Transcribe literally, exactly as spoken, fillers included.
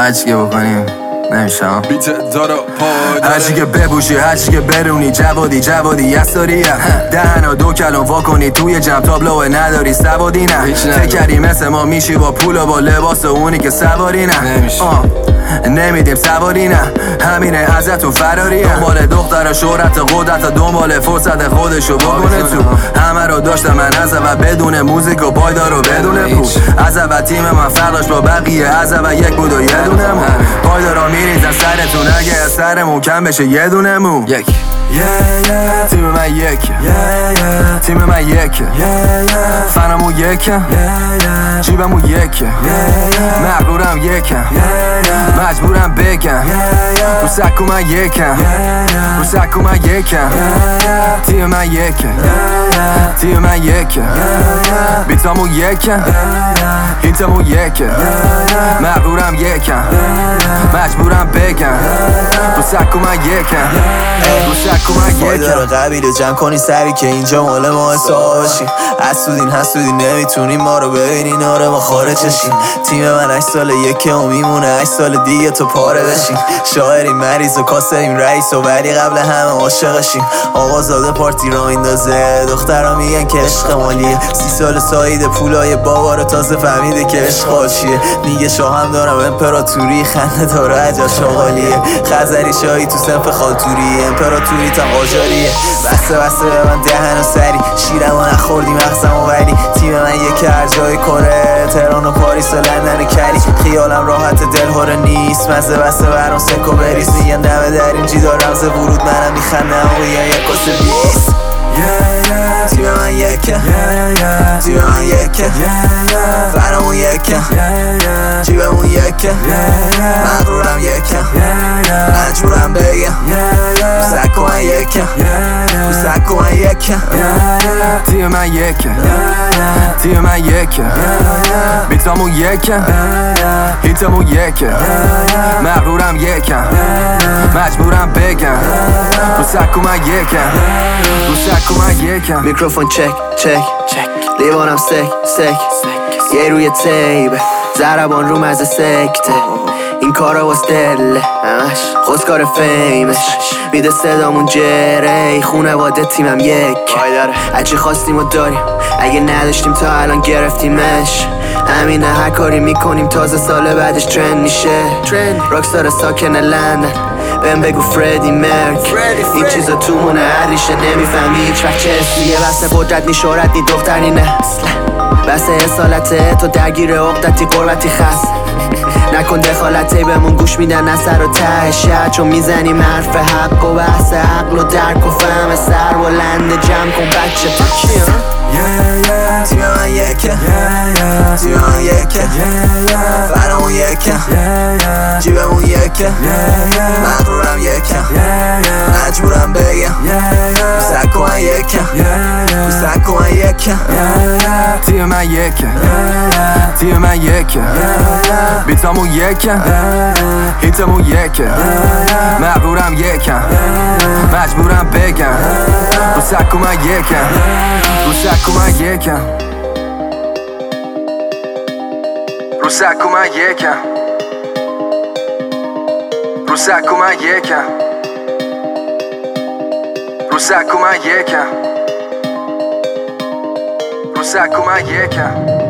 هرچی که بکنیم نمیشم بیت دارو پای هرچی که بپوشی هرچی که برونی جوادی جوادی یساریه دهنا دو کلم وا کنی توی جمع تابلوه نداری سوادی نه فکر کردی مثل ما میشی با پول و با لباس و اونی که سواری نه نمیدیم سواری نه همینه ازتون فراری دنبال دختر شهرت قدرت دنبال فرصت خودشو بکنه تو همه رو داشتم من از اول بدون موزیک و پایدار و بدون پول از اول تیم من فرقش با بقیه از اول یک بود و یه دونه مون پایدارا میریزن سرتون اگه از سرمون کم بشه یه دونه مون یک yeah, yeah. تیم من یک yeah, yeah. تیم من یک yeah, yeah. فنمون یک yeah, yeah. جیبمون یک yeah, yeah. مغرورم یک yeah, yeah. مجبورم بگم yeah, yeah. رو سکو من یک yeah, yeah. رو سکو من یک yeah, yeah. تیم من یک yeah, yeah. تیم من یک yeah, yeah. بیتامون یک yeah, yeah. هیتمون یک yeah, yeah. مغرورم یک yeah, yeah. مجبورم بگم رو سکو من یک yeah. فایده رو قبیله جمع کنی سری که اینجا مال ما حساب باشیم حسودین حسودین نمیتونیم ما رو ببینین آره ما خارجشیم تیم من هشت سال یکه و میمونه هشت سال دیگه تو پاره بشیم شاعریم مریض و کاسریم رئیس و ولی قبل همه عاشقشیم آقا زاده پارتی را میندازه دخترها میگن که عشق مالیه سی سال سایید پولای بابا رو تازه فهمیده که عشق حاشیه میگه شاهم دارم امپراتوری خنده داره عجا شغالیه خزری شاهی تو سنف خالتوری امپراتوری تا قاجاریه بسته بسته به من دهن و سری شیرم و نخوردی مغزم و ولی تیم من یک هر جای کره تهران و پاریس و لندن و کلی خیالم راحت دلهوره نیست مزه بسته برام سکو بریز میگن دمه در این جیدا رمز ورود منم میخندم و یا یک کس بیست تیم من یکه تیم من یکه فرمون یکه جیبمون یکه مغرورم یکه مجبورم بگم سکو من یکه سکو من یکه تیم من یکه تیم من یکه بیتامون یکه هیتمون یکه مغرورم یکه مجبورم بگم رو سکو من یکه رو سکو من یکه میکروفون چک چک چک لیوانم سک سک یه روی تیبه ضربان رو مزه سکته این کارا واس دله همش خوزکار فیمش میده صدامون جره خونه واده تیمم یک هرچی خواستیم و داریم اگه نداشتیم تا الان گرفتیمش همینه هر کاری میکنیم تازه سال بعدش ترند میشه راکستار ساکن لندن بهم بگو فردی مرک این چیزا تو مونه هر ریشه نمیفهمی هیچ وقت چه اسمیه بسه قدرت نی شهرت نی دختر نی نه بسه اصالته تو درگیر عقدتی قربتی خست نکن دخالتی بهمون گوش میدن از سر و ته شد چون میزنیم حرف حق و بحث عقل و درک و فهم سر بلند جمع کن بچه تو کیم تیم من یکه تیم من یکه فرمون یکه جیبمون یکه مغرورم یکه مجبورم بگم سکو من یکه سکو من یکه تیم من یکه تیم من یکه بیتامون یکه هیتمون یکه مغرورم یکه مجبورم بگم رو سکو من یکه رو سکو من یکه رو سکو من یکه رو سکو من یکه رو سکو من یکه رو سکو من یکه